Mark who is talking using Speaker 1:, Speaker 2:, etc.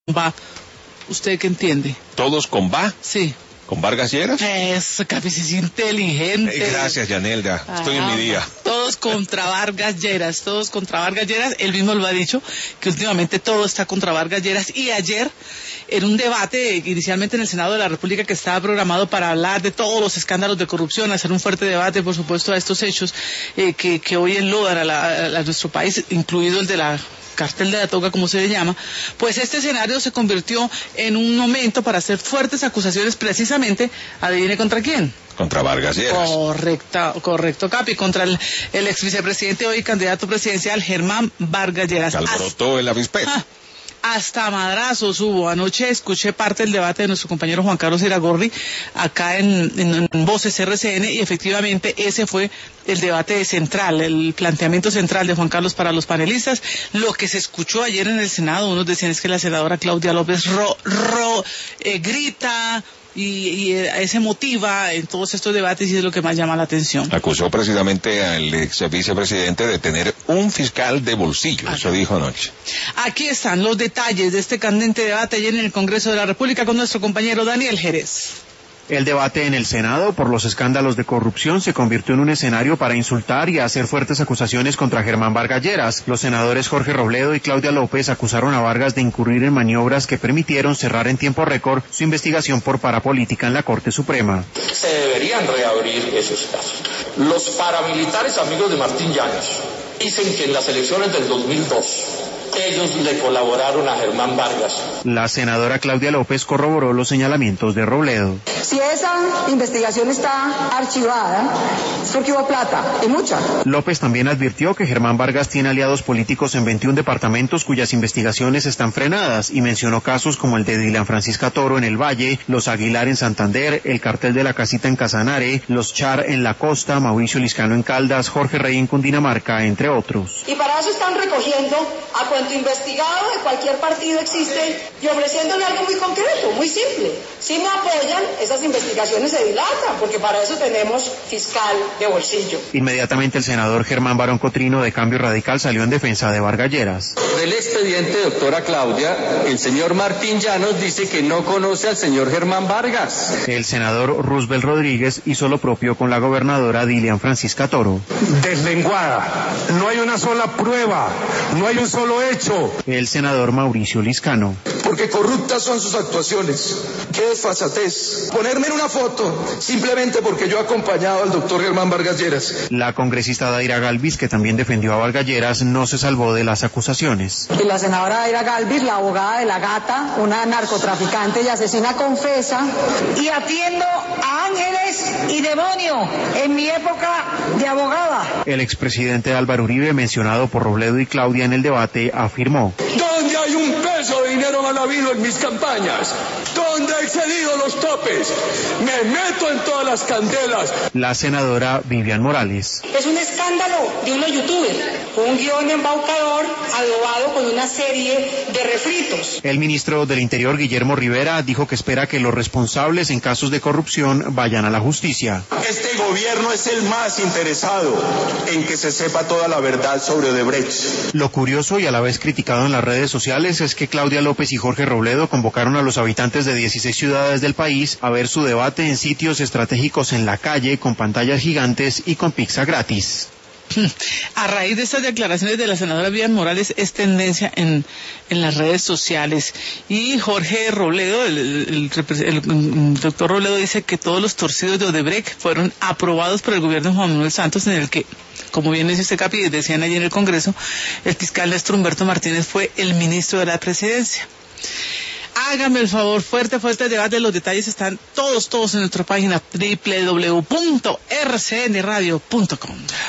Speaker 1: va. ¿Usted qué entiende?
Speaker 2: ¿Todos con va?
Speaker 1: Sí.
Speaker 2: ¿Con Vargas Lleras?
Speaker 1: Eso, casi es inteligente.
Speaker 2: Gracias, Yanelda. Estoy en mi día.
Speaker 1: Todos contra Vargas Lleras, todos contra Vargas Lleras. Él mismo lo ha dicho, que últimamente todo está contra Vargas Lleras. Y ayer, en un debate, inicialmente en el Senado de la República, que estaba programado para hablar de todos los escándalos de corrupción, hacer un fuerte debate, por supuesto, a estos hechos que hoy enlodan a nuestro país, incluido el de la cartel de la toga, como se le llama, pues este escenario se convirtió en un momento para hacer fuertes acusaciones, precisamente, adivine contra quién.
Speaker 2: Contra Vargas Lleras.
Speaker 1: Correcto, Capi, contra el ex vicepresidente, hoy candidato presidencial, Germán Vargas Lleras.
Speaker 2: Que alborotó el avispero.
Speaker 1: Hasta madrazos hubo. Anoche escuché parte del debate de nuestro compañero Juan Carlos Iragorri acá en Voces RCN, y efectivamente ese fue el debate central, el planteamiento central de Juan Carlos para los panelistas. Lo que se escuchó ayer en el Senado, unos decían es que la senadora Claudia López grita y se motiva en todos estos debates, y es lo que más llama la atención.
Speaker 2: Acusó precisamente al ex vicepresidente de tener un fiscal de bolsillo. Eso dijo anoche.
Speaker 1: Aquí están los detalles de este candente debate ayer en el Congreso de la República con nuestro compañero Daniel Jerez.
Speaker 3: El debate en el Senado por los escándalos de corrupción se convirtió en un escenario para insultar y hacer fuertes acusaciones contra Germán Vargas Lleras. Los senadores Jorge Robledo y Claudia López acusaron a Vargas de incurrir en maniobras que permitieron cerrar en tiempo récord su investigación por parapolítica en la Corte Suprema.
Speaker 4: Se deberían reabrir esos casos. Los paramilitares amigos de Martín Llanos dicen que en las elecciones del 2002 ellos le colaboraron a Germán Vargas.
Speaker 3: La senadora Claudia López corroboró los señalamientos de Robledo.
Speaker 5: Si esa investigación está archivada, es porque hubo plata, y mucha.
Speaker 3: López también advirtió que Germán Vargas tiene aliados políticos en 21 departamentos cuyas investigaciones están frenadas, y mencionó casos como el de Dilian Francisca Toro en el Valle, los Aguilar en Santander, el cartel de la Casita en Casanare, los Char en la costa, Mauricio Liscano en Caldas, Jorge Rey en Cundinamarca, entre otros.
Speaker 5: Y para eso están recogiendo a cuanto investigado de cualquier partido existe y ofreciéndole algo muy concreto, muy simple. Si no apoyan, esas investigaciones se dilatan, porque para eso tenemos fiscal de bolsillo.
Speaker 3: Inmediatamente el senador Germán Barón Cotrino de Cambio Radical salió en defensa de Vargas Lleras.
Speaker 4: Del expediente, doctora Claudia, el señor Martín Llanos dice que no conoce al señor Germán Vargas.
Speaker 3: El senador Roosevelt Rodríguez hizo lo propio con la gobernadora Dilian Francisca Toro.
Speaker 6: Deslenguada, no hay una sola prueba, no hay un solo hecho.
Speaker 3: El senador Mauricio Liscano.
Speaker 7: Porque corruptas son sus actuaciones. Qué desfachatez. Ponerme en una foto simplemente porque yo he acompañado al doctor Germán Vargas Lleras.
Speaker 3: La congresista Daira Galvis, que también defendió a Vargas Lleras, no se salvó de las acusaciones.
Speaker 5: Y la senadora Daira Galvis, la abogada de la gata, una narcotraficante y asesina confesa, y atiendo a ángeles y demonios en mi época de abogada.
Speaker 3: El expresidente Álvaro Uribe, mencionado por Robledo y Claudia en el debate, afirmó:
Speaker 7: ¿dónde hay un peso de dinero mal habido en mis campañas? ¿Dónde he excedido los topes? Me meto en todas las candelas.
Speaker 3: La senadora Vivian Morales.
Speaker 5: Es un escándalo de unos youtubers, un guión embaucador adobado con una serie de refritos.
Speaker 3: El ministro del Interior, Guillermo Rivera, dijo que espera que los responsables en casos de corrupción vayan a la justicia.
Speaker 6: Este gobierno es el más interesado en que se sepa toda la verdad sobre Odebrecht.
Speaker 3: Lo curioso y a la vez criticado en las redes sociales es que Claudia López y Jorge Robledo convocaron a los habitantes de 16 ciudades del país a ver su debate en sitios estratégicos en la calle, con pantallas gigantes y con pizza gratis.
Speaker 1: A raíz de estas declaraciones de la senadora Vivian Morales es tendencia en las redes sociales, y Jorge Robledo, el doctor Robledo, dice que todos los torcidos de Odebrecht fueron aprobados por el gobierno de Juan Manuel Santos, en el que, como bien dice usted, Capi, decían allí en el Congreso, el fiscal Néstor Humberto Martínez fue el ministro de la Presidencia. Hágame el favor, fuerte debate, los detalles están todos en nuestra página www.rcnradio.com.